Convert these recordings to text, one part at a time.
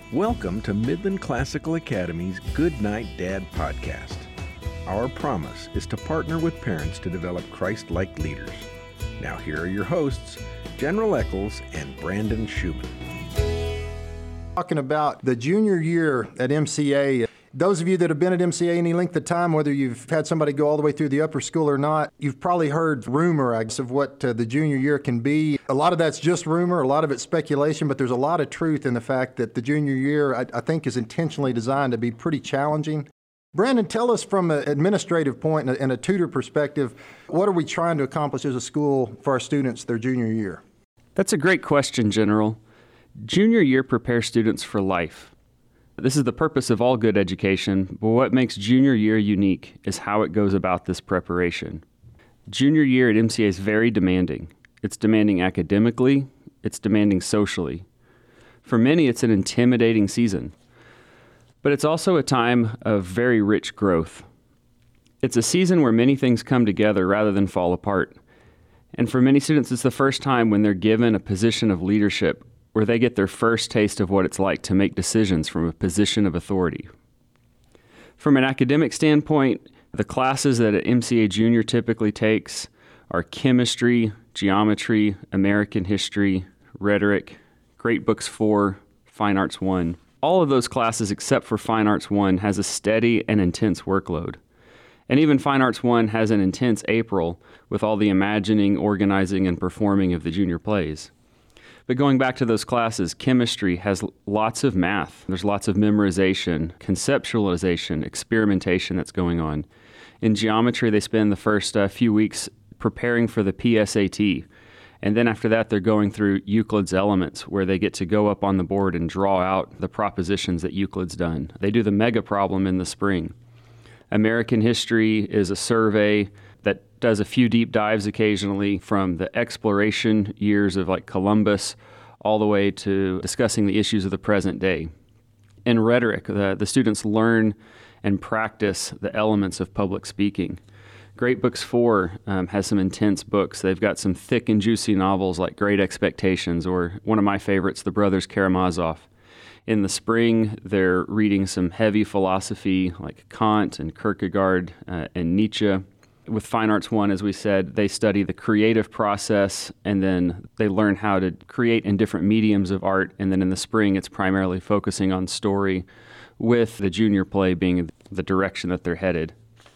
Welcome to Midland Classical Academy's Good Night Dad podcast. Our promise is to partner with parents to develop Christ-like leaders. Now here are your hosts, General Eccles and Brandon Schumann. Talking about the junior year at MCA. Those of you that have been at MCA any length of time, whether you've had somebody go all the way through the upper school or not, you've probably heard rumor, I guess, of what the junior year can be. A lot of that's just rumor, a lot of it's speculation, but there's a lot of truth in the fact that the junior year, I think, is intentionally designed to be pretty challenging. Brandon, tell us from an administrative point and a tutor perspective, what are we trying to accomplish as a school for our students their junior year? That's a great question, General. Junior year prepares students for life. This is the purpose of all good education, but what makes junior year unique is how it goes about this preparation. Junior year at MCA is very demanding. It's demanding academically, it's demanding socially. For many, it's an intimidating season, but it's also a time of very rich growth. It's a season where many things come together rather than fall apart. And for many students, it's the first time when they're given a position of leadership where they get their first taste of what it's like to make decisions from a position of authority. From an academic standpoint, the classes that an MCA junior typically takes are chemistry, geometry, American history, rhetoric, Great Books 4, Fine Arts 1. All of those classes except for Fine Arts 1 has a steady and intense workload. And even Fine Arts 1 has an intense April with all the imagining, organizing, and performing of the junior plays. But going back to those classes, chemistry has lots of math. There's lots of memorization, conceptualization, experimentation that's going on. In geometry, they spend the first few weeks preparing for the PSAT. And then after that, they're going through Euclid's Elements, where they get to go up on the board and draw out the propositions that Euclid's done. They do the mega problem in the spring. American history is a survey that does a few deep dives occasionally from the exploration years of like Columbus all the way to discussing the issues of the present day. In rhetoric, the students learn and practice the elements of public speaking. Great Books 4 has some intense books. They've got some thick and juicy novels like Great Expectations, or one of my favorites, The Brothers Karamazov. In the spring, they're reading some heavy philosophy like Kant and Kierkegaard and Nietzsche. With Fine Arts 1, as we said, they study the creative process, and then they learn how to create in different mediums of art. And then in the spring, it's primarily focusing on story, with the junior play being the direction that they're headed.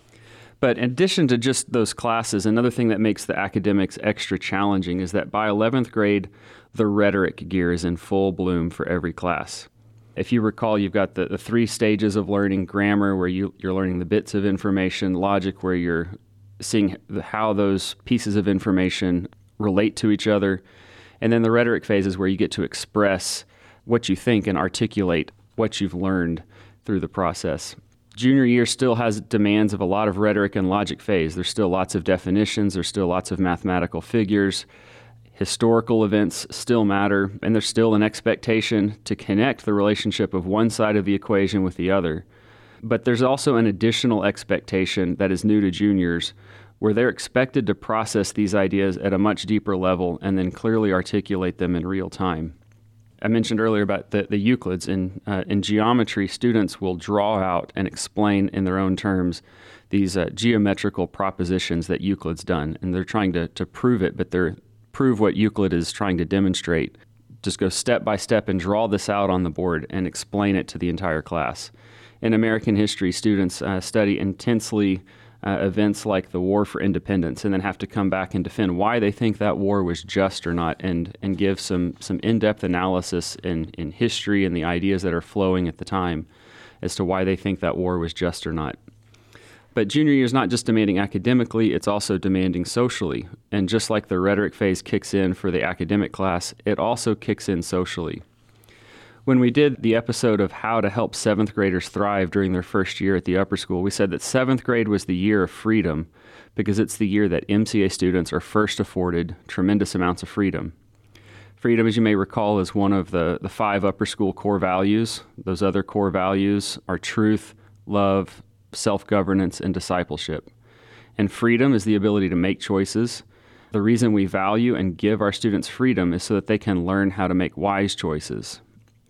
But in addition to just those classes, another thing that makes the academics extra challenging is that by 11th grade, the rhetoric gear is in full bloom for every class. If you recall, you've got the three stages of learning: grammar, where you're learning the bits of information; logic, where you're seeing how those pieces of information relate to each other; and then the rhetoric phase is where you get to express what you think and articulate what you've learned through the process. Junior year still has demands of a lot of rhetoric and logic phase. There's still lots of definitions, there's still lots of mathematical figures, historical events still matter, and there's still an expectation to connect the relationship of one side of the equation with the other. But there's also an additional expectation that is new to juniors, where they're expected to process these ideas at a much deeper level and then clearly articulate them in real time. I mentioned earlier about the Euclids. In geometry, students will draw out and explain in their own terms these geometrical propositions that Euclid's done, and they're trying to prove it, but they're prove what Euclid is trying to demonstrate. Just go step by step and draw this out on the board and explain it to the entire class. In American history, students study intensely events like the War for Independence, and then have to come back and defend why they think that war was just or not, and give some in-depth analysis in history and the ideas that are flowing at the time as to why they think that war was just or not. But junior year is not just demanding academically, it's also demanding socially. And just like the rhetoric phase kicks in for the academic class, it also kicks in socially. When we did the episode of how to help 7th graders thrive during their first year at the upper school, we said that 7th grade was the year of freedom because it's the year that MCA students are first afforded tremendous amounts of freedom. Freedom, as you may recall, is one of the 5 upper school core values. Those other core values are truth, love, self-governance, and discipleship. And freedom is the ability to make choices. The reason we value and give our students freedom is so that they can learn how to make wise choices.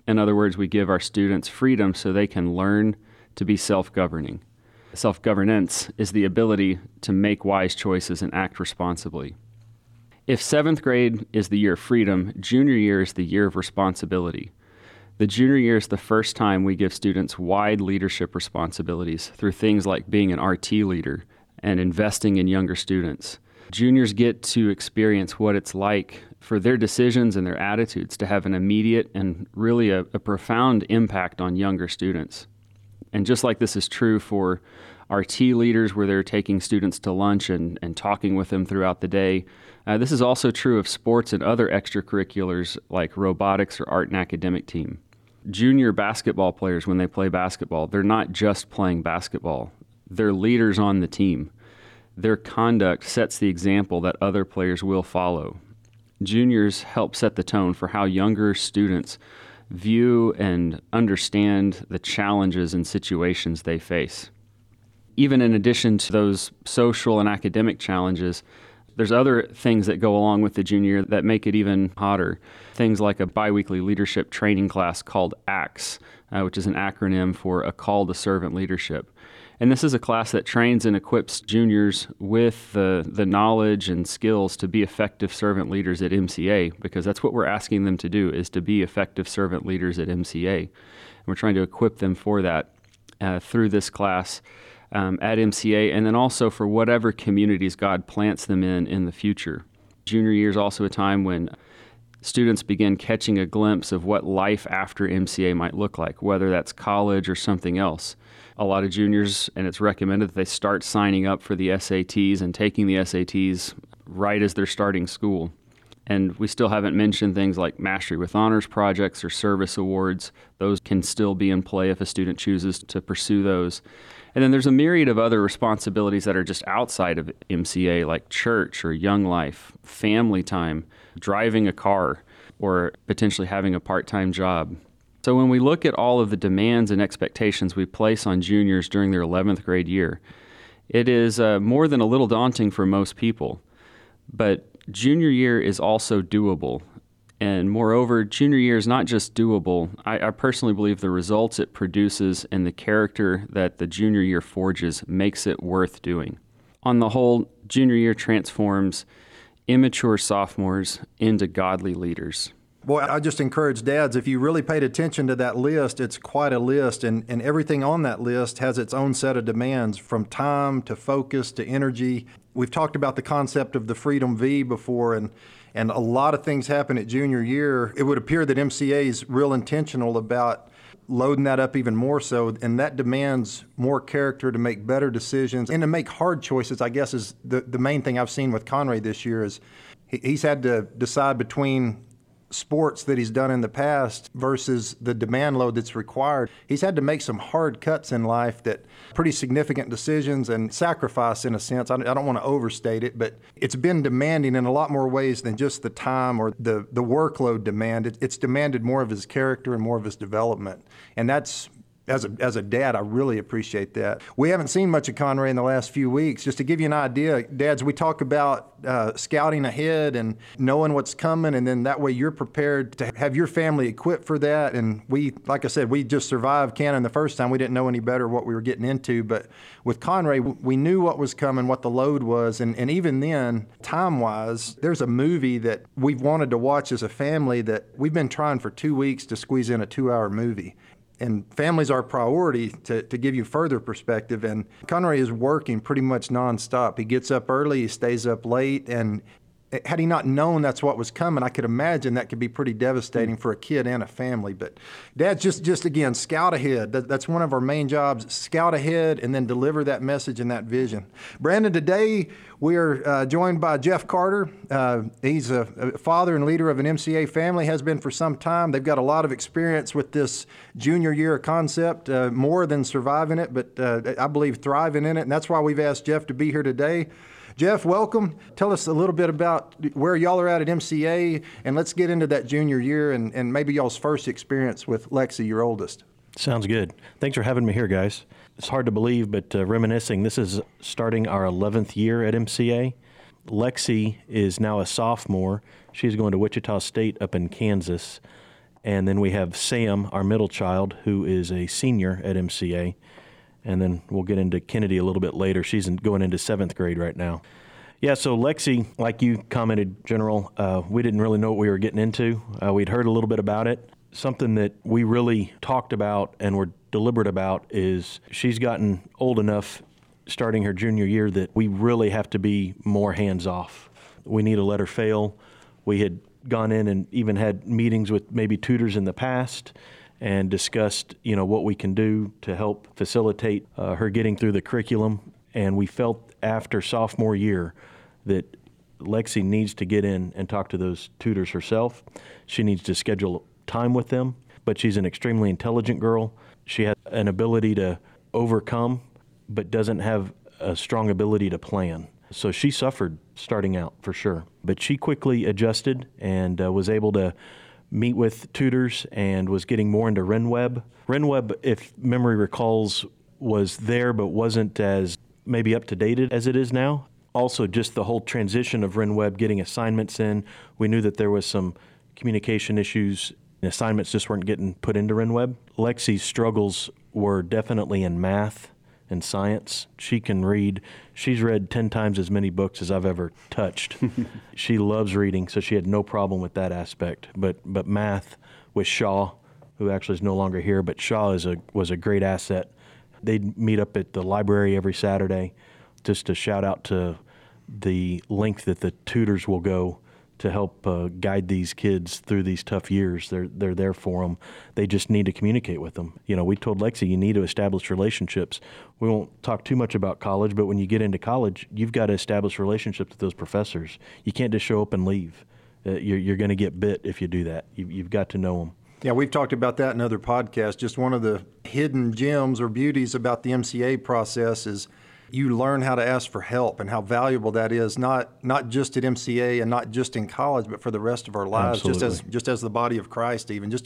In other words, we give our students freedom so they can learn to be self-governing. Self-governance is the ability to make wise choices and act responsibly. If 7th grade is the year of freedom, junior year is the year of responsibility. The junior year is the first time we give students wide leadership responsibilities through things like being an RT leader and investing in younger students. Juniors get to experience what it's like for their decisions and their attitudes to have an immediate and really a profound impact on younger students. And just like this is true for RT leaders where they're taking students to lunch and talking with them throughout the day, this is also true of sports and other extracurriculars like robotics or art and academic team. Junior basketball players, when they play basketball, they're not just playing basketball. They're leaders on the team. Their conduct sets the example that other players will follow. Juniors help set the tone for how younger students view and understand the challenges and situations they face. Even in addition to those social and academic challenges, there's other things that go along with the junior year that make it even hotter. Things like a biweekly leadership training class called ACTS, which is an acronym for A Call to Servant Leadership. And this is a class that trains and equips juniors with the knowledge and skills to be effective servant leaders at MCA, because that's what we're asking them to do, is to be effective servant leaders at MCA. And we're trying to equip them for that through this class at MCA, and then also for whatever communities God plants them in the future. Junior year is also a time when students begin catching a glimpse of what life after MCA might look like, whether that's college or something else. A lot of juniors, and it's recommended that they start signing up for the SATs and taking the SATs right as they're starting school. And we still haven't mentioned things like Mastery with Honors projects or service awards. Those can still be in play if a student chooses to pursue those. And then there's a myriad of other responsibilities that are just outside of MCA, like church or young life, family time, driving a car, or potentially having a part-time job. So when we look at all of the demands and expectations we place on juniors during their 11th grade year, it is more than a little daunting for most people. But junior year is also doable. And moreover, junior year is not just doable. I personally believe the results it produces and the character that the junior year forges makes it worth doing. On the whole, junior year transforms immature sophomores into godly leaders. Boy, I just encourage dads, if you really paid attention to that list, it's quite a list, and everything on that list has its own set of demands, from time to focus to energy. We've talked about the concept of the Freedom V before, and a lot of things happen at junior year. It would appear that MCA is real intentional about loading that up even more so, and that demands more character to make better decisions and to make hard choices, I guess, is the main thing I've seen with Conray this year. Is he's had to decide between sports that he's done in the past versus the demand load that's required. He's had to make some hard cuts in life, that pretty significant decisions and sacrifice in a sense. I don't want to overstate it, but it's been demanding in a lot more ways than just the time or the workload demand. It's demanded more of his character and more of his development. And that's, as a dad, I really appreciate that. We haven't seen much of Conray in the last few weeks. Just to give you an idea, dads, we talk about scouting ahead and knowing what's coming, and then that way you're prepared to have your family equipped for that. And we, like I said, we just survived Cannon the first time. We didn't know any better what we were getting into. But with Conray, we knew what was coming, what the load was. And even then, time-wise, there's a movie that we've wanted to watch as a family that we've been trying for 2 weeks to squeeze in a 2-hour movie. And family's our priority, to give you further perspective. And Conray is working pretty much nonstop. He gets up early, he stays up late, and had he not known that's what was coming, I could imagine that could be pretty devastating for a kid and a family. But Dad, just again, scout ahead. That's one of our main jobs, scout ahead and then deliver that message and that vision. Brandon, today we are joined by Jeff Carter. He's a father and leader of an MCA family, has been for some time. They've got a lot of experience with this junior year concept, more than surviving it, but I believe thriving in it. And that's why we've asked Jeff to be here today. Jeff, welcome. Tell us a little bit about where y'all are at MCA, and let's get into that junior year and maybe y'all's first experience with Lexi, your oldest. Sounds good. Thanks for having me here, guys. It's hard to believe, but reminiscing, this is starting our 11th year at MCA. Lexi is now a sophomore. She's going to Wichita State up in Kansas. And then we have Sam, our middle child, who is a senior at MCA. And then we'll get into Kennedy a little bit later. She's going into 7th grade right now. Yeah, so Lexi, like you commented, General, we didn't really know what we were getting into. We'd heard a little bit about it. Something that we really talked about and were deliberate about is she's gotten old enough starting her junior year that we really have to be more hands-off. We need to let her fail. We had gone in and even had meetings with maybe tutors in the past and discussed, what we can do to help facilitate her getting through the curriculum. And we felt after sophomore year that Lexi needs to get in and talk to those tutors herself. She needs to schedule time with them, but she's an extremely intelligent girl. She has an ability to overcome, but doesn't have a strong ability to plan. So she suffered starting out for sure, but she quickly adjusted and was able to meet with tutors and was getting more into RenWeb. RenWeb, if memory recalls, was there but wasn't as maybe up to date as it is now. Also, just the whole transition of RenWeb, getting assignments in. We knew that there was some communication issues. Assignments just weren't getting put into RenWeb. Lexi's struggles were definitely in math and science. She can read. She's read 10 times as many books as I've ever touched. She loves reading, so she had no problem with that aspect. But math with Shaw, who actually is no longer here, but Shaw was a great asset. They'd meet up at the library every Saturday. Just to shout out to the length that the tutors will go to help guide these kids through these tough years. They're there for them. They just need to communicate with them. We told Lexi, you need to establish relationships. We won't talk too much about college, but when you get into college, you've got to establish relationships with those professors. You can't just show up and leave. You're going to get bit if you do that. You've got to know them. Yeah, we've talked about that in other podcasts. Just one of the hidden gems or beauties about the MCA process is you learn how to ask for help and how valuable that is, not just at MCA and not just in college, but for the rest of our lives. Absolutely. just as the body of Christ, even just to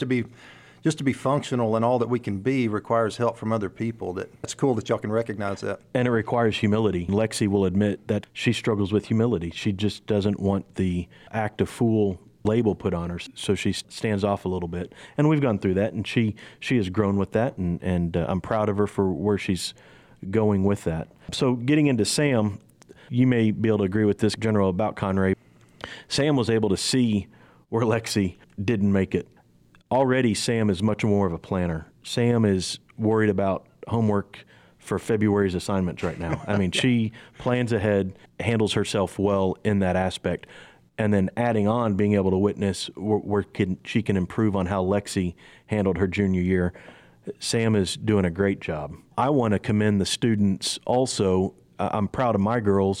be functional and all that we can be requires help from other people. It's cool that y'all can recognize that. And it requires humility. Lexi will admit that she struggles with humility. She just doesn't want the act of fool label put on her, so she stands off a little bit. And we've gone through that, and she has grown with that, and I'm proud of her for where she's going with that. So getting into Sam, you may be able to agree with this, General, about Conray. Sam was able to see where Lexi didn't make it. Already, Sam is much more of a planner. Sam is worried about homework for February's assignments right now. I mean, she plans ahead, handles herself well in that aspect. And then adding on, being able to witness where she can improve on how Lexi handled her junior year. Sam is doing a great job. I want to commend the students also. I'm proud of my girls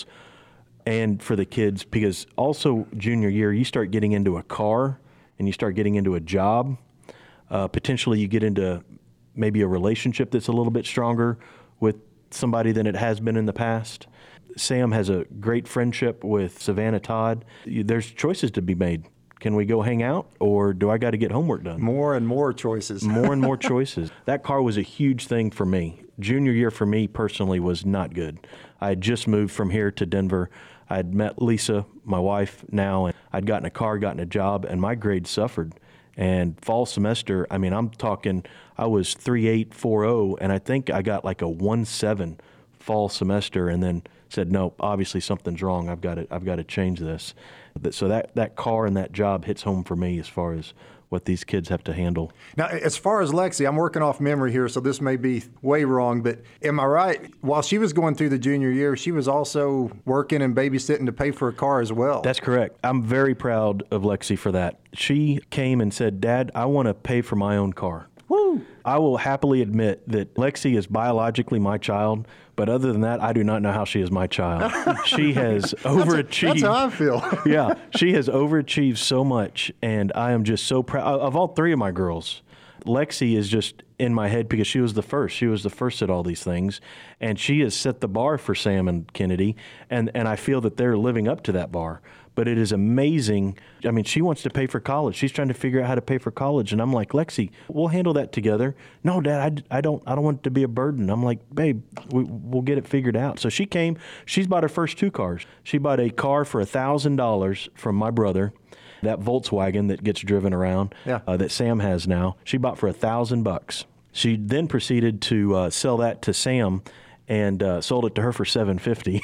and for the kids, because also junior year, you start getting into a car and you start getting into a job. Potentially you get into maybe a relationship that's a little bit stronger with somebody than it has been in the past. Sam has a great friendship with Savannah Todd. There's choices to be made. Can we go hang out, or do I got to get homework done? More and more choices. More and more choices. That car was a huge thing for me. Junior year for me personally was not good. I had just moved from here to Denver. I had met Lisa, my wife now, and I'd gotten a car, gotten a job, and my grades suffered. And fall semester, I mean, I'm talking, I was 3.8, 4.0, and I think I got like a 1.7 fall semester, and then said, no, obviously something's wrong. I've got to change this. So that car and that job hits home for me as far as what these kids have to handle. Now, as far as Lexi, I'm working off memory here, so this may be way wrong, but am I right? While she was going through the junior year, she was also working and babysitting to pay for a car as well. That's correct. I'm very proud of Lexi for that. She came and said, Dad, I want to pay for my own car. Woo! I will happily admit that Lexi is biologically my child, but other than that, I do not know how she is my child. She has overachieved. That's how I feel. Yeah, she has overachieved so much, and I am just so proud. Of all three of my girls, Lexi is just in my head because she was the first. She was the first at all these things, and she has set the bar for Sam and Kennedy, and I feel that they're living up to that bar. But it is amazing. I mean, she wants to pay for college. She's trying to figure out how to pay for college. And I'm like, Lexi, we'll handle that together. No, Dad, I don't want it to be a burden. I'm like, babe, we'll get it figured out. So she came. She's bought her first two cars. She bought a car for $1,000 from my brother, That Volkswagen that gets driven around, that Sam has now, she bought for $1,000. She then proceeded to sell that to Sam and sold it to her for $750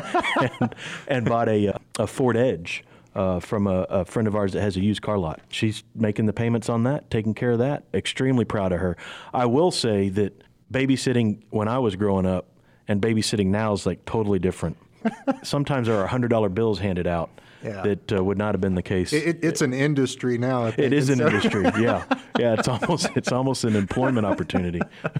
and bought a Ford Edge from a friend of ours that has a used car lot. She's making the payments on that, taking care of that. Extremely proud of her. I will say that babysitting when I was growing up and babysitting now is like totally different. Sometimes there are $100 bills handed out that would not have been the case. It's an industry now. I think. It is an industry, yeah. It's almost an employment opportunity.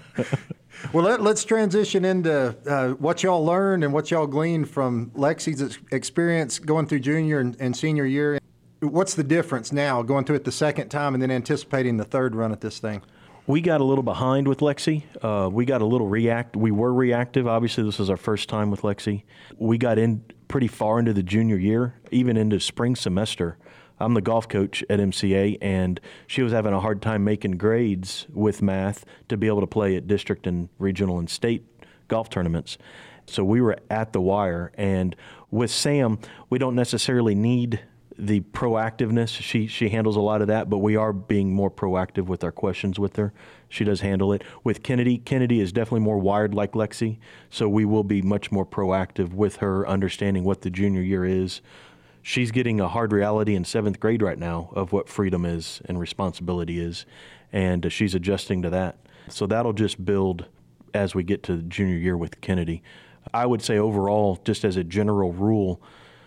Well, let's transition into what y'all learned and what y'all gleaned from Lexi's experience going through junior and senior year. What's the difference now going through it the second time and then anticipating the third run at this thing? We got a little behind with Lexi. We got a little we were reactive. Obviously, this was our first time with Lexi. We got in pretty far into the junior year, even into spring semester. I'm the golf coach at MCA, and she was having a hard time making grades with math to be able to play at district and regional and state golf tournaments. So we were at the wire. And with Sam, we don't necessarily need the proactiveness. She handles a lot of that, but we are being more proactive with our questions with her. She does handle it. With Kennedy is definitely more wired like Lexi, so we will be much more proactive with her, understanding what the junior year is. She's getting a hard reality in 7th grade right now of what freedom is and responsibility is, and she's adjusting to that. So that'll just build as we get to junior year with Kennedy. I would say overall, just as a general rule,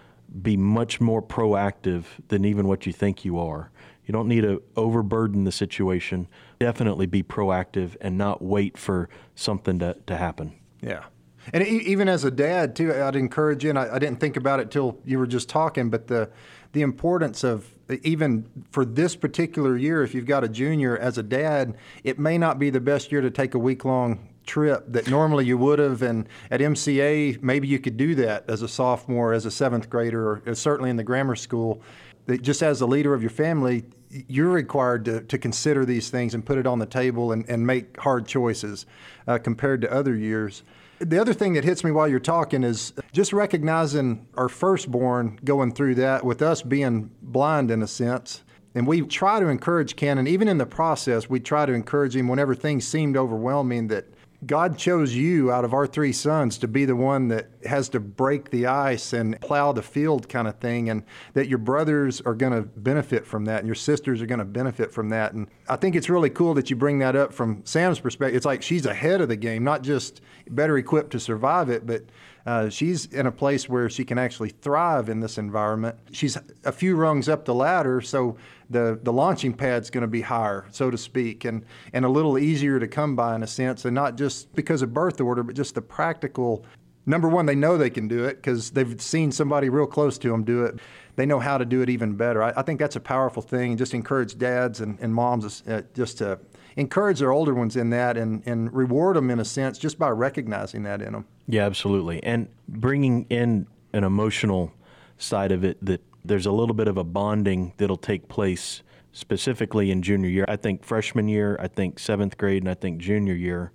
be much more proactive than even what you think you are. You don't need to overburden the situation. Definitely be proactive and not wait for something to happen. Yeah. And even as a dad, too, I'd encourage you, and I didn't think about it till you were just talking, but the importance of, even for this particular year, if you've got a junior, as a dad, it may not be the best year to take a week-long trip that normally you would have, and at MCA maybe you could do that as a sophomore, as a 7th grader, or certainly in the grammar school. That just as the leader of your family, you're required to consider these things and put it on the table and make hard choices compared to other years. The other thing that hits me while you're talking is just recognizing our firstborn going through that with us being blind in a sense. And we try to encourage Cannon, even in the process, we try to encourage him whenever things seemed overwhelming, that God chose you out of our 3 sons to be the one that has to break the ice and plow the field kind of thing, and that your brothers are going to benefit from that and your sisters are going to benefit from that. And I think it's really cool that you bring that up from Sam's perspective. It's like she's ahead of the game, not just better equipped to survive it, but she's in a place where she can actually thrive in this environment. She's a few rungs up the ladder, so the launching pad's going to be higher, so to speak, and a little easier to come by in a sense, and not just because of birth order, but just the practical. Number one, they know they can do it because they've seen somebody real close to them do it. They know how to do it even better. I think that's a powerful thing, and just encourage dads and moms just to encourage their older ones in that and reward them in a sense just by recognizing that in them. Yeah, absolutely. And bringing in an emotional side of it, that there's a little bit of a bonding that'll take place specifically in junior year. I think freshman year, I think 7th grade, and I think junior year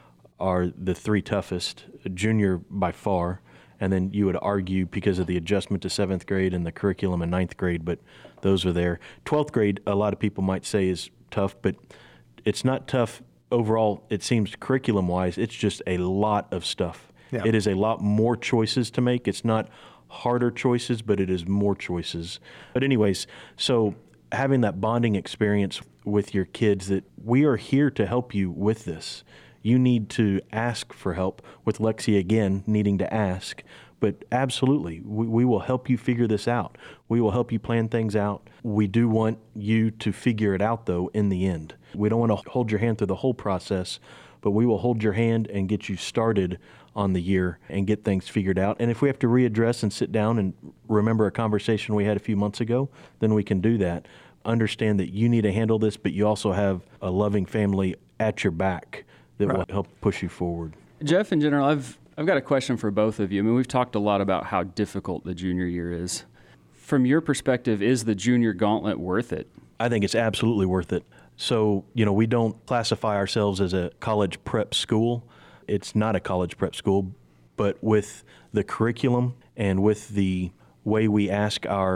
are the 3 toughest, junior by far. And then you would argue because of the adjustment to 7th grade and the curriculum in 9th grade, but those are there. 12th grade, a lot of people might say is tough, but it's not tough overall, it seems, curriculum-wise. It's just a lot of stuff. Yeah. It is a lot more choices to make. It's not harder choices, but it is more choices. But anyways, so having that bonding experience with your kids, that we are here to help you with this. You need to ask for help, with Lexi again needing to ask. But absolutely, we will help you figure this out. We will help you plan things out. We do want you to figure it out, though, in the end. We don't want to hold your hand through the whole process, but we will hold your hand and get you started on the year and get things figured out. And if we have to readdress and sit down and remember a conversation we had a few months ago, then we can do that. Understand that you need to handle this, but you also have a loving family at your back that will help push you forward. Jeff, in general, I've got a question for both of you. I mean, we've talked a lot about how difficult the junior year is. From your perspective, is the junior gauntlet worth it? I think it's absolutely worth it. So, we don't classify ourselves as a college prep school. It's not a college prep school, but with the curriculum and with the way we ask our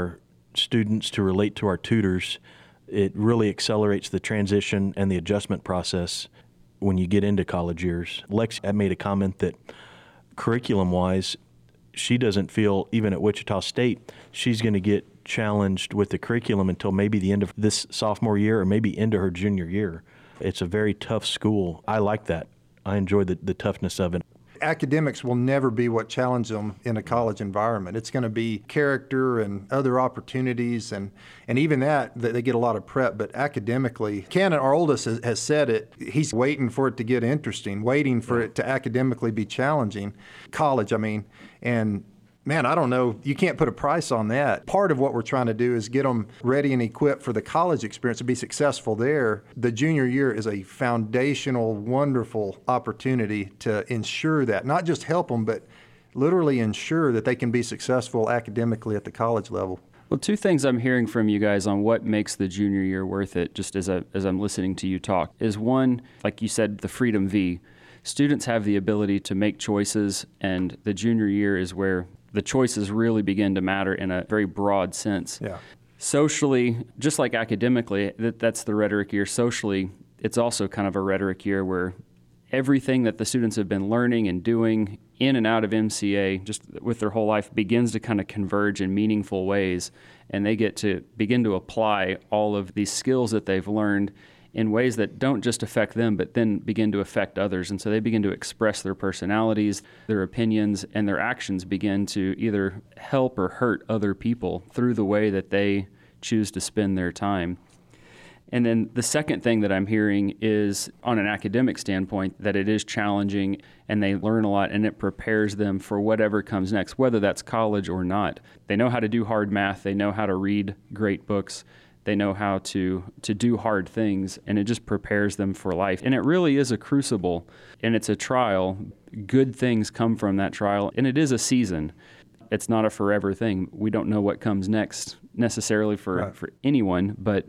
students to relate to our tutors, it really accelerates the transition and the adjustment process when you get into college years. Lexi had made a comment that curriculum-wise, she doesn't feel, even at Wichita State, she's going to get challenged with the curriculum until maybe the end of this sophomore year or maybe into her junior year. It's a very tough school. I like that. I enjoy the toughness of it. Academics will never be what challenges them in a college environment. It's going to be character and other opportunities, and even that they get a lot of prep. But academically, Ken, our oldest, has said it. He's waiting for it to get interesting, waiting for it to academically be challenging. College, I mean, and man, I don't know. You can't put a price on that. Part of what we're trying to do is get them ready and equipped for the college experience to be successful there. The junior year is a foundational, wonderful opportunity to ensure that, not just help them, but literally ensure that they can be successful academically at the college level. Well, two things I'm hearing from you guys on what makes the junior year worth it, just as I'm listening to you talk, is one, like you said, the Freedom V. Students have the ability to make choices, and the junior year is where the choices really begin to matter in a very broad sense. Yeah. Socially, just like academically, that's the rhetoric year. Socially, it's also kind of a rhetoric year where everything that the students have been learning and doing in and out of MCA, just with their whole life, begins to kind of converge in meaningful ways, and they get to begin to apply all of these skills that they've learned in ways that don't just affect them, but then begin to affect others. And so they begin to express their personalities, their opinions, and their actions begin to either help or hurt other people through the way that they choose to spend their time. And then the second thing that I'm hearing is, on an academic standpoint, that it is challenging and they learn a lot and it prepares them for whatever comes next, whether that's college or not. They know how to do hard math. They know how to read great books. They know how to do hard things, and it just prepares them for life. And it really is a crucible, and it's a trial. Good things come from that trial, and it is a season. It's not a forever thing. We don't know what comes next necessarily for anyone, but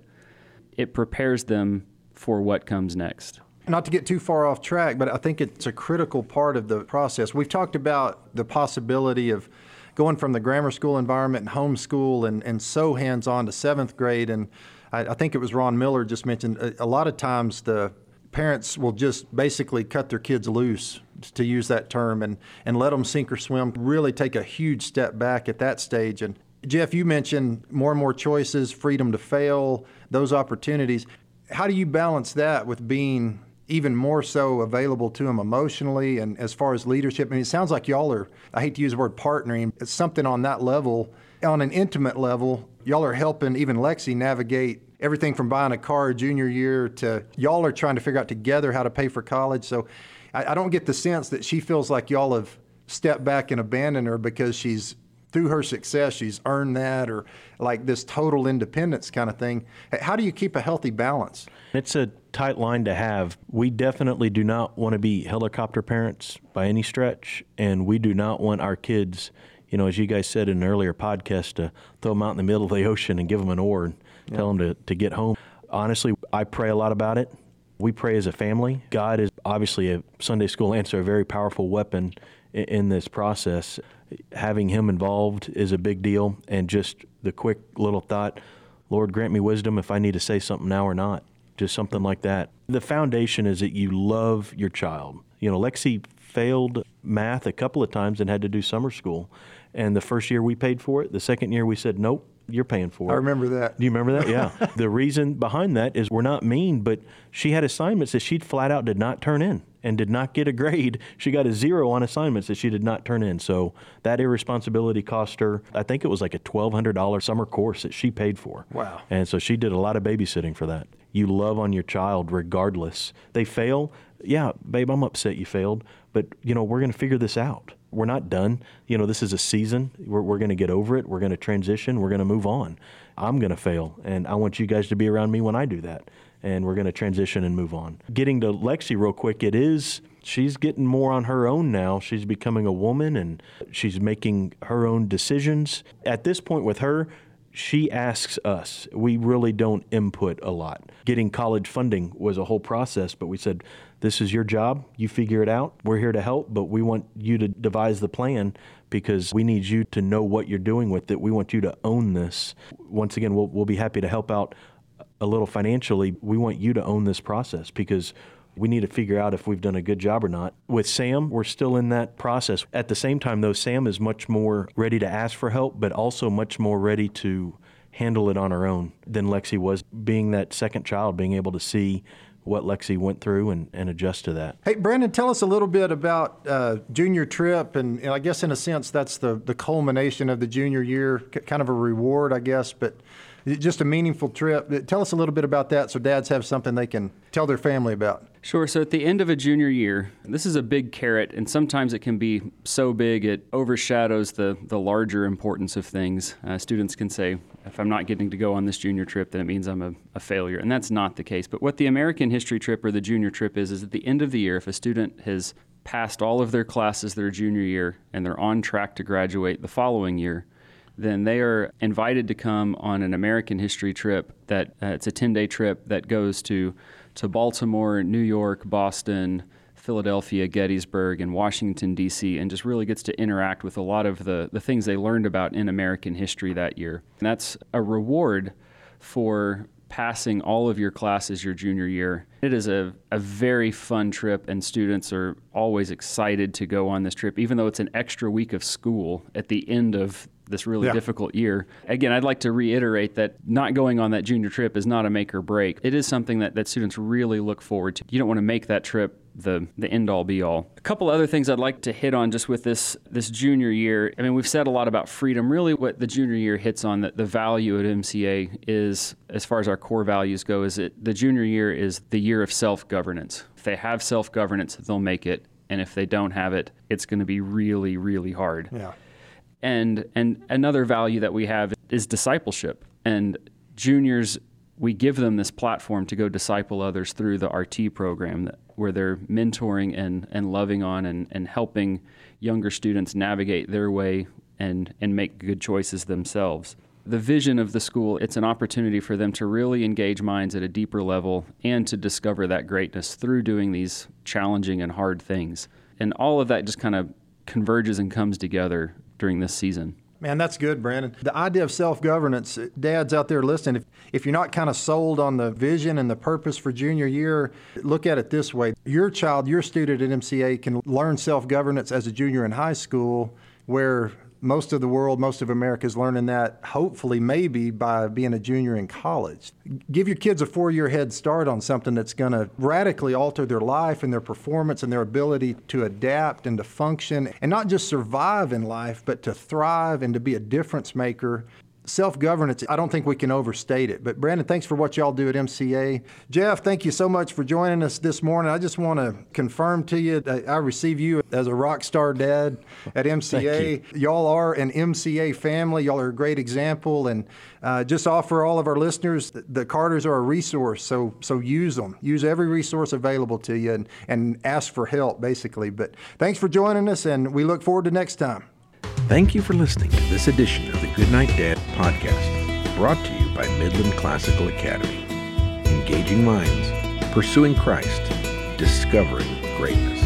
it prepares them for what comes next. Not to get too far off track, but I think it's a critical part of the process. We've talked about the possibility of going from the grammar school environment and homeschool and so hands-on to seventh grade. And I think it was Ron Miller just mentioned, a lot of times the parents will just basically cut their kids loose, to use that term, and let them sink or swim, really take a huge step back at that stage. And Jeff, you mentioned more and more choices, freedom to fail, those opportunities. How do you balance that with being even more so available to them emotionally and as far as leadership? I mean, it sounds like y'all are, I hate to use the word partnering, it's something on that level, on an intimate level. Y'all are helping even Lexi navigate everything from buying a car junior year to y'all are trying to figure out together how to pay for college. So I don't get the sense that she feels like y'all have stepped back and abandoned her because she's, through her success, she's earned that, or like this total independence kind of thing. How do you keep a healthy balance? It's a tight line to have. We definitely do not want to be helicopter parents by any stretch, and we do not want our kids, you know, as you guys said in an earlier podcast, to throw them out in the middle of the ocean and give them an oar and tell them to get home. Honestly, I pray a lot about it. We pray as a family. God is obviously a Sunday school answer, a very powerful weapon in this process. Having him involved is a big deal, and just the quick little thought, Lord, grant me wisdom if I need to say something now or not, just something like that. The foundation is that you love your child. You know, Lexi failed math a couple of times and had to do summer school, and the first year we paid for it. The second year we said, nope, you're paying for it. I remember that. Do you remember that? Yeah. The reason behind that is we're not mean, but she had assignments that she flat out did not turn in and did not get a grade. She got a 0 on assignments that she did not turn in. So that irresponsibility cost her, I think it was like a $1,200 summer course that she paid for. Wow. And so she did a lot of babysitting for that. You love on your child regardless. They fail. Yeah, babe, I'm upset you failed, but you know, we're going to figure this out. We're not done. You know, this is a season. We're going to get over it. We're going to transition. We're going to move on. I'm going to fail, and I want you guys to be around me when I do that. And we're going to transition and move on. Getting to Lexi real quick, she's getting more on her own now. She's becoming a woman, and she's making her own decisions. At this point with her, she asks us. We really don't input a lot. Getting college funding was a whole process, but we said, this is your job. You figure it out. We're here to help, but we want you to devise the plan because we need you to know what you're doing with it. We want you to own this. Once again, we'll be happy to help out a little financially. We want you to own this process because we need to figure out if we've done a good job or not. With Sam, we're still in that process. At the same time, though, Sam is much more ready to ask for help, but also much more ready to handle it on her own than Lexi was, being that second child, being able to see what Lexi went through and adjust to that. Hey, Brandon, tell us a little bit about junior trip, and I guess in a sense that's the culmination of the junior year, kind of a reward, I guess, but just a meaningful trip. Tell us a little bit about that so dads have something they can tell their family about. Sure. So at the end of a junior year, this is a big carrot, and sometimes it can be so big it overshadows the larger importance of things. Students can say, if I'm not getting to go on this junior trip, then it means I'm a failure, and that's not the case. But what the American History trip or the junior trip is at the end of the year, if a student has passed all of their classes their junior year and they're on track to graduate the following year, then they are invited to come on an American History trip that it's a 10-day trip that goes to Baltimore, New York, Boston, Philadelphia, Gettysburg, and Washington, D.C., and just really gets to interact with a lot of the things they learned about in American history that year. And that's a reward for passing all of your classes your junior year. It is a very fun trip, and students are always excited to go on this trip, even though it's an extra week of school at the end of this really difficult year. Again, I'd like to reiterate that not going on that junior trip is not a make or break. It is something that students really look forward to. You don't want to make that trip the end-all be-all. A couple other things I'd like to hit on just with this junior year. I mean, we've said a lot about freedom. Really what the junior year hits on, the value at MCA is, as far as our core values go, is that the junior year is the year of self-governance. If they have self-governance, they'll make it. And if they don't have it, it's going to be really, really hard. Yeah. And another value that we have is discipleship. And juniors, we give them this platform to go disciple others through the RT program where they're mentoring and loving on and helping younger students navigate their way and make good choices themselves. The vision of the school, it's an opportunity for them to really engage minds at a deeper level and to discover that greatness through doing these challenging and hard things. And all of that just kind of converges and comes together during this season. Man, that's good, Brandon. The idea of self-governance, dads out there listening, if you're not kind of sold on the vision and the purpose for junior year, look at it this way. Your child, your student at MCA can learn self-governance as a junior in high school, where most of the world, most of America is learning that, hopefully, maybe by being a junior in college. Give your kids a 4-year head start on something that's going to radically alter their life and their performance and their ability to adapt and to function and not just survive in life, but to thrive and to be a difference maker. Self-governance, I don't think we can overstate it. But Brandon, thanks for what y'all do at MCA. Jeff, thank you so much for joining us this morning. I just want to confirm to you that I receive you as a rock star dad at MCA. Y'all are an MCA family. Y'all are a great example. And just offer all of our listeners, the Carters are a resource, so use them. Use every resource available to you and ask for help, basically. But thanks for joining us, and we look forward to next time. Thank you for listening to this edition of the Goodnight Dad podcast, brought to you by Midland Classical Academy. Engaging minds, pursuing Christ, discovering greatness.